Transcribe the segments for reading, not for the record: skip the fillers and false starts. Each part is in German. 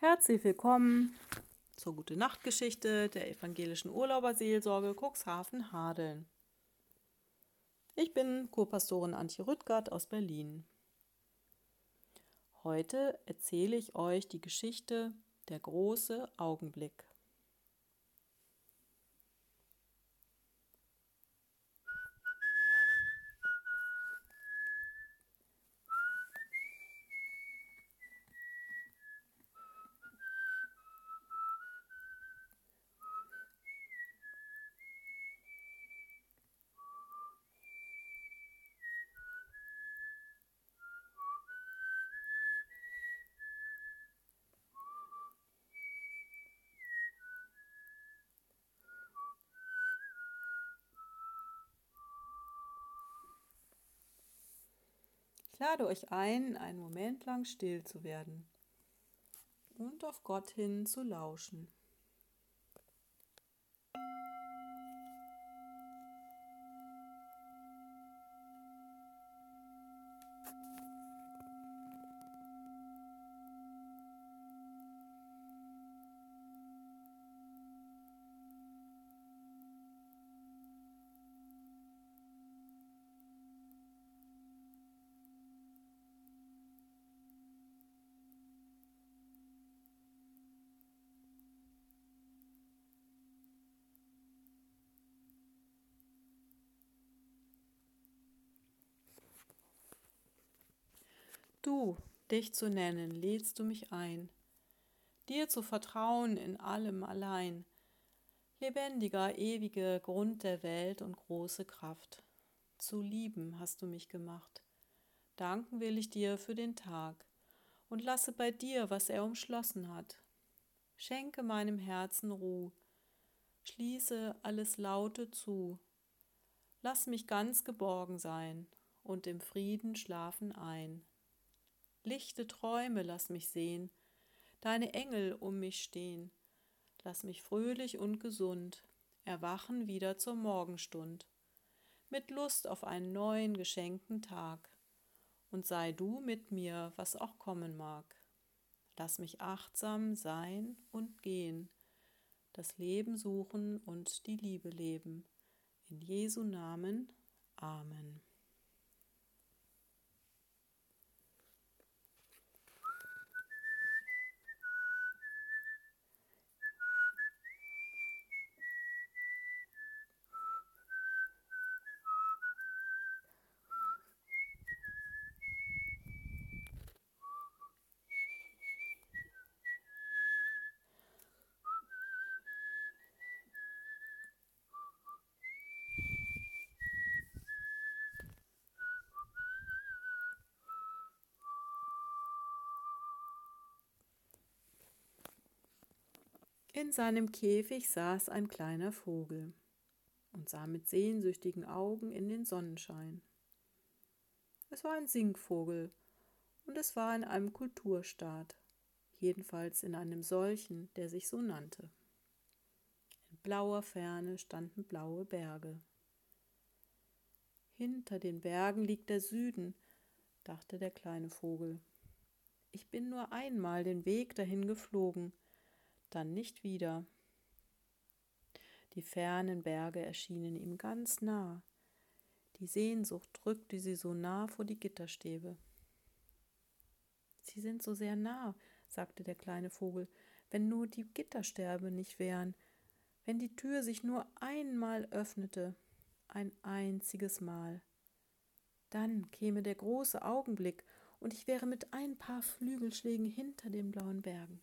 Herzlich willkommen zur Gute-Nacht-Geschichte der evangelischen Urlauberseelsorge Cuxhaven-Hadeln. Ich bin Kurpastorin Antje Rüttgert aus Berlin. Heute erzähle ich euch die Geschichte Der große Augenblick. Ich lade euch ein, einen Moment lang still zu werden und auf Gott hin zu lauschen. Du, dich zu nennen, lädst du mich ein, dir zu vertrauen in allem allein, lebendiger, ewiger Grund der Welt und große Kraft. Zu lieben hast du mich gemacht. Danken will ich dir für den Tag und lasse bei dir, was er umschlossen hat. Schenke meinem Herzen Ruh, schließe alles Laute zu. Lass mich ganz geborgen sein und im Frieden schlafen ein. Lichte Träume lass mich sehen, deine Engel um mich stehen. Lass mich fröhlich und gesund erwachen wieder zur Morgenstund, mit Lust auf einen neuen geschenkten Tag. Und sei du mit mir, was auch kommen mag. Lass mich achtsam sein und gehen, das Leben suchen und die Liebe leben. In Jesu Namen. Amen. In seinem Käfig saß ein kleiner Vogel und sah mit sehnsüchtigen Augen in den Sonnenschein. Es war ein Singvogel und es war in einem Kulturstaat, jedenfalls in einem solchen, der sich so nannte. In blauer Ferne standen blaue Berge. Hinter den Bergen liegt der Süden, dachte der kleine Vogel. Ich bin nur einmal den Weg dahin geflogen, dann nicht wieder. Die fernen Berge erschienen ihm ganz nah. Die Sehnsucht drückte sie so nah vor die Gitterstäbe. Sie sind so sehr nah, sagte der kleine Vogel, wenn nur die Gitterstäbe nicht wären, wenn die Tür sich nur einmal öffnete, ein einziges Mal. Dann käme der große Augenblick und ich wäre mit ein paar Flügelschlägen hinter den blauen Bergen.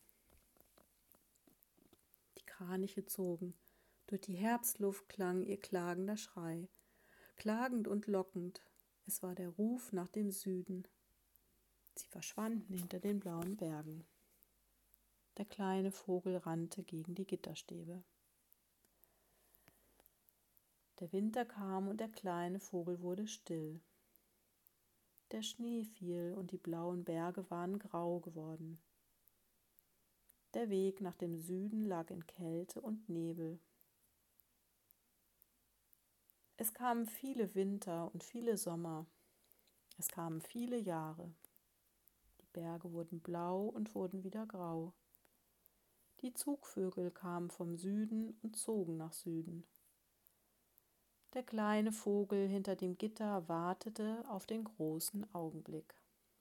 Die Kraniche zogen, durch die Herbstluft klang ihr klagender Schrei, klagend und lockend, es war der Ruf nach dem Süden. Sie verschwanden hinter den blauen Bergen. Der kleine Vogel rannte gegen die Gitterstäbe. Der Winter kam und der kleine Vogel wurde still. Der Schnee fiel und die blauen Berge waren grau geworden. Der Weg nach dem Süden lag in Kälte und Nebel. Es kamen viele Winter und viele Sommer. Es kamen viele Jahre. Die Berge wurden blau und wurden wieder grau. Die Zugvögel kamen vom Süden und zogen nach Süden. Der kleine Vogel hinter dem Gitter wartete auf den großen Augenblick.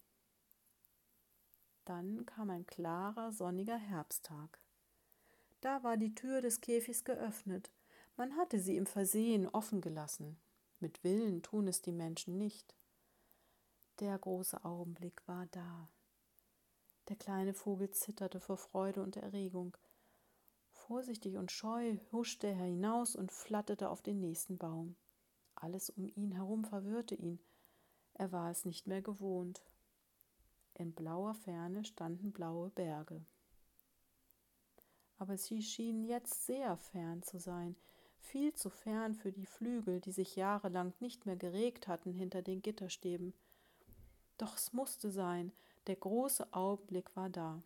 Dann kam ein klarer, sonniger Herbsttag. Da war die Tür des Käfigs geöffnet. Man hatte sie im Versehen offen gelassen. Mit Willen tun es die Menschen nicht. Der große Augenblick war da. Der kleine Vogel zitterte vor Freude und Erregung. Vorsichtig und scheu huschte er hinaus und flatterte auf den nächsten Baum. Alles um ihn herum verwirrte ihn. Er war es nicht mehr gewohnt. In blauer Ferne standen blaue Berge. Aber sie schienen jetzt sehr fern zu sein, viel zu fern für die Flügel, die sich jahrelang nicht mehr geregt hatten hinter den Gitterstäben. Doch es musste sein, der große Augenblick war da.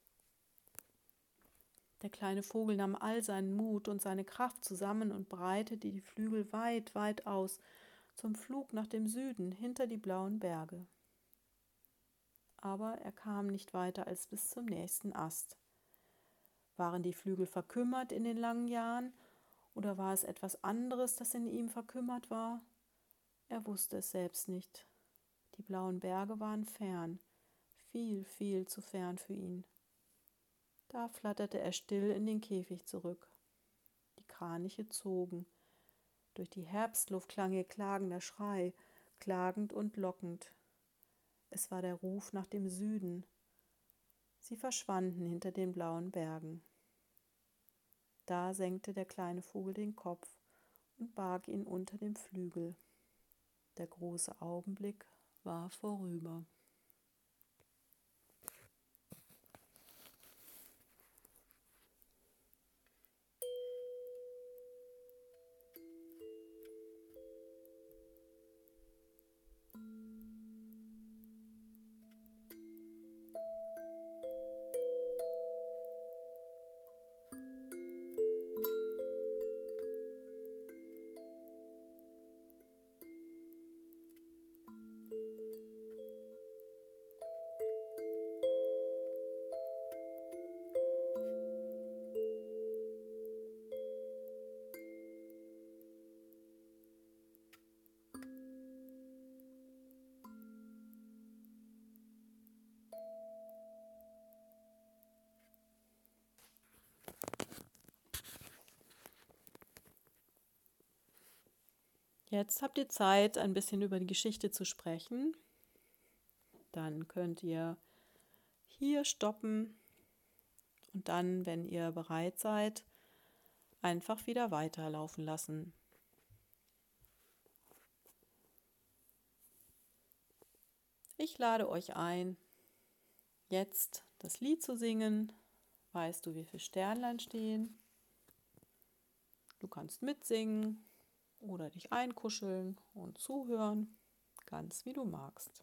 Der kleine Vogel nahm all seinen Mut und seine Kraft zusammen und breitete die Flügel weit, weit aus, zum Flug nach dem Süden, hinter die blauen Berge. Aber er kam nicht weiter als bis zum nächsten Ast. Waren die Flügel verkümmert in den langen Jahren, oder war es etwas anderes, das in ihm verkümmert war? Er wusste es selbst nicht. Die blauen Berge waren fern, viel, viel zu fern für ihn. Da flatterte er still in den Käfig zurück. Die Kraniche zogen. Durch die Herbstluft klang ihr klagender Schrei, klagend und lockend. Es war der Ruf nach dem Süden. Sie verschwanden hinter den blauen Bergen. Da senkte der kleine Vogel den Kopf und barg ihn unter dem Flügel. Der große Augenblick war vorüber. Jetzt habt ihr Zeit, ein bisschen über die Geschichte zu sprechen. Dann könnt ihr hier stoppen und dann, wenn ihr bereit seid, einfach wieder weiterlaufen lassen. Ich lade euch ein, jetzt das Lied zu singen. Weißt du, wie viele Sternlein stehen? Du kannst mitsingen oder dich einkuscheln und zuhören, ganz wie du magst.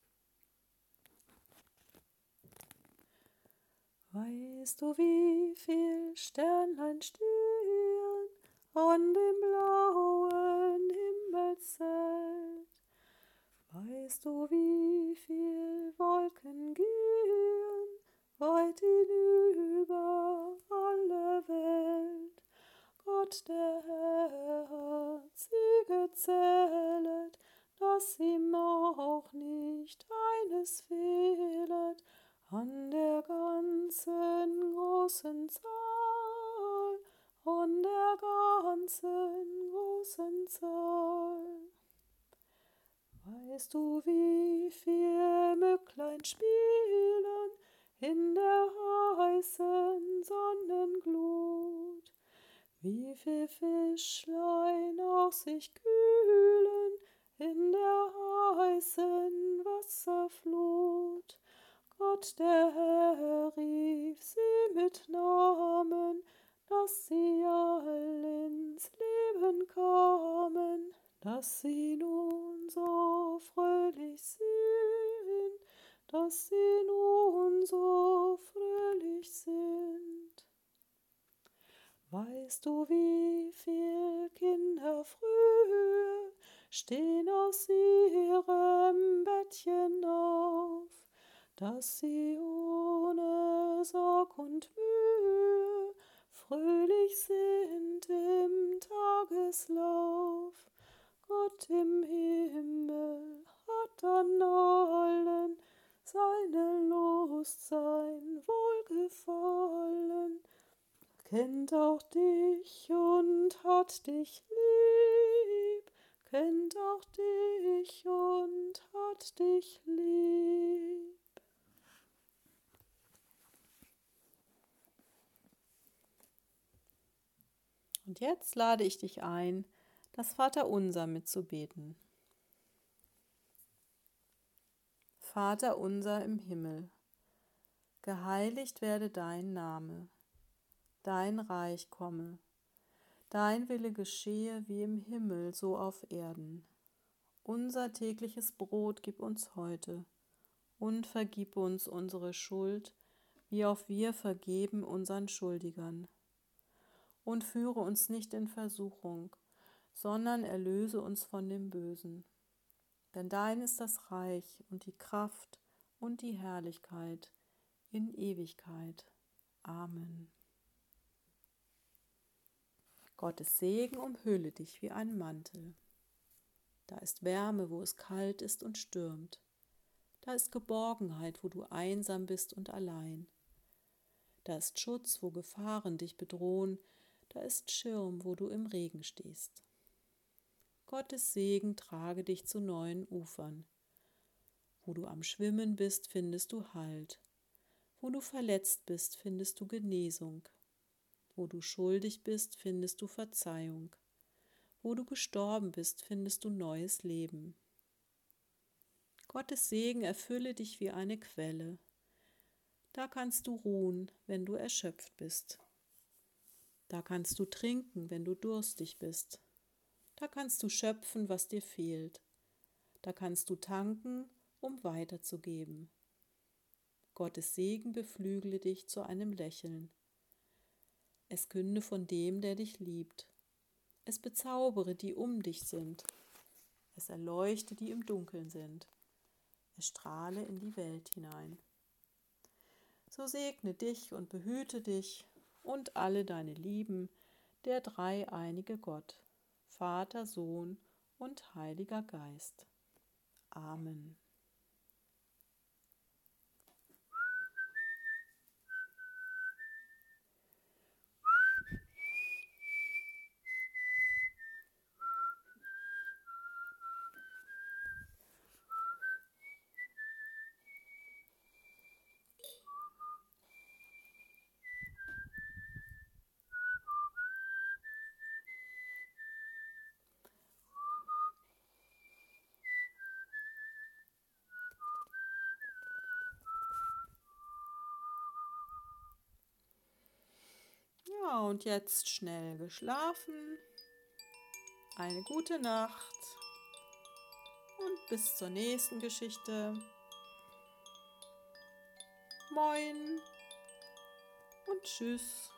Weißt du, wie viel Sternlein stehen an dem blauen Himmelszelt? Weißt du, wie viel Wolken gehen weit hinüber alle Welt? Gott, der Herr, hat sie gezählet, dass ihm auch nicht eines fehlet an der ganzen großen Zahl, an der ganzen großen Zahl. Weißt du, wie viel Mücklein spielen in der heißen Sonnenglut? Wie viel Fischlein auch sich kühlen in der heißen Wasserflut? Gott, der Herr, rief sie mit Namen, dass sie all ins Leben kamen, dass sie nun so fröhlich sind, dass sie nun so fröhlich sind. Weißt du, wie viel Kinder früh stehen aus ihrem Bettchen auf, dass sie ohne Sorg und Mühe fröhlich sind im Tageslauf. Gott im Himmel hat an allen seine Lust, sein Wohlgefallen. Kennt auch dich und hat dich lieb, kennt auch dich und hat dich lieb. Und jetzt lade ich dich ein, das Vaterunser mitzubeten. Vater unser im Himmel, geheiligt werde dein Name, dein Reich komme, dein Wille geschehe wie im Himmel, so auf Erden. Unser tägliches Brot gib uns heute und vergib uns unsere Schuld, wie auch wir vergeben unseren Schuldigern. Und führe uns nicht in Versuchung, sondern erlöse uns von dem Bösen. Denn dein ist das Reich und die Kraft und die Herrlichkeit in Ewigkeit. Amen. Gottes Segen umhülle dich wie ein Mantel. Da ist Wärme, wo es kalt ist und stürmt. Da ist Geborgenheit, wo du einsam bist und allein. Da ist Schutz, wo Gefahren dich bedrohen. Da ist Schirm, wo du im Regen stehst. Gottes Segen trage dich zu neuen Ufern. Wo du am Schwimmen bist, findest du Halt. Wo du verletzt bist, findest du Genesung. Wo du schuldig bist, findest du Verzeihung. Wo du gestorben bist, findest du neues Leben. Gottes Segen erfülle dich wie eine Quelle. Da kannst du ruhen, wenn du erschöpft bist. Da kannst du trinken, wenn du durstig bist. Da kannst du schöpfen, was dir fehlt. Da kannst du tanken, um weiterzugeben. Gottes Segen beflügle dich zu einem Lächeln. Es künde von dem, der dich liebt. Es bezaubere, die um dich sind. Es erleuchte, die im Dunkeln sind. Es strahle in die Welt hinein. So segne dich und behüte dich und alle deine Lieben, der dreieinige Gott, Vater, Sohn und Heiliger Geist. Amen. Ja, und jetzt schnell geschlafen. Eine gute Nacht und bis zur nächsten Geschichte. Moin und tschüss.